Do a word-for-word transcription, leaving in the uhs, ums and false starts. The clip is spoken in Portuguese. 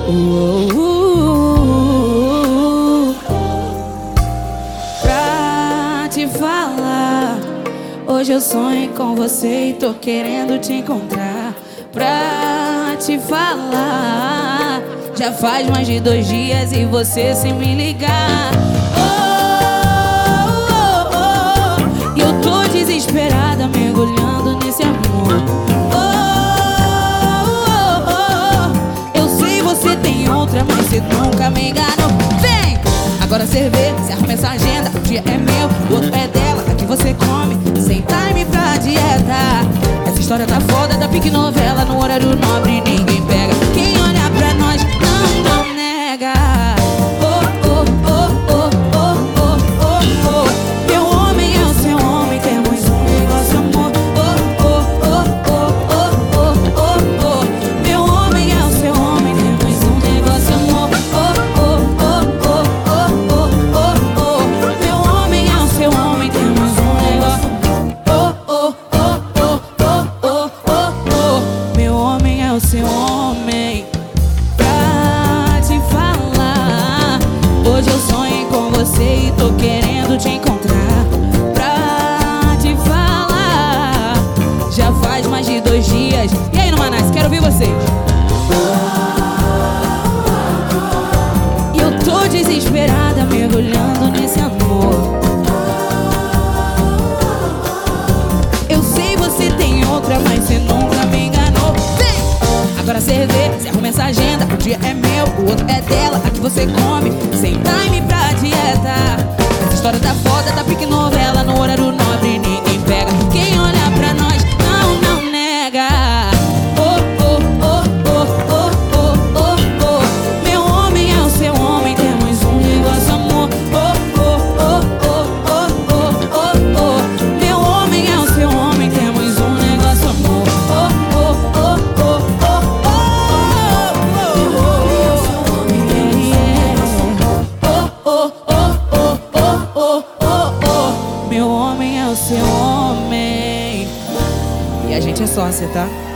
uh, uh, uh. Pra te falar, hoje eu sonho com você e tô querendo te encontrar. Pra te falar, já faz mais de dois dias e você sem me ligar. Oh, oh, oh, e eu tô desesperada, mergulhando nesse amor. Oh, oh, oh, eu sei você tem outra, mas você nunca me enganou. Vem! Agora cê vê, cê arruma essa agenda. Um dia é meu, o outro é dela. Aqui você come, sem time pra dieta. Essa história tá foda, da pique novela. No horário nobre ninguém pega. Quem olha pra nós não, não nega. Oh, oh, oh, oh, oh, oh, oh, oh. Meu homem é o seu homem, temos um negócio, amor. Oh, oh, oh, oh, oh, oh, oh, oh. Meu homem é o seu homem, temos um negócio, amor. Oh, oh, oh, oh, oh, oh, oh, oh. Meu homem é o seu homem, temos um negócio. Oh, oh, oh, oh, oh, oh, oh, oh. Meu homem é o seu homem. Pra te falar, hoje eu sonho com você e tô querendo te encontrar. Pra te falar, já faz mais de dois dias. E aí, no Manais, quero ouvir vocês. E eu tô desesperada, mergulhando nesse amor. Eu sei você tem outra, mas você nunca me enganou. Vem! Agora cê vê, cê arruma essa agenda. Um dia é meu, o outro é dela. Aqui você come, sem time pra dieta. Essa história tá foda, da pique novela. No horário nobre ninguém pega. Quem olha pra nós não, não nega. Oh, oh, oh, oh, oh, oh, oh, oh. Meu homem é o seu homem, temos um negócio, amor. Oh, oh, oh, oh, oh, oh, oh, oh. Meu homem é o seu homem, temos um negócio, amor. Oh, oh, oh, oh, oh, oh, oh, oh. Oh, oh, oh, oh, oh, oh, oh, oh. Meu homem é o seu homem. E a gente é sócia, tá?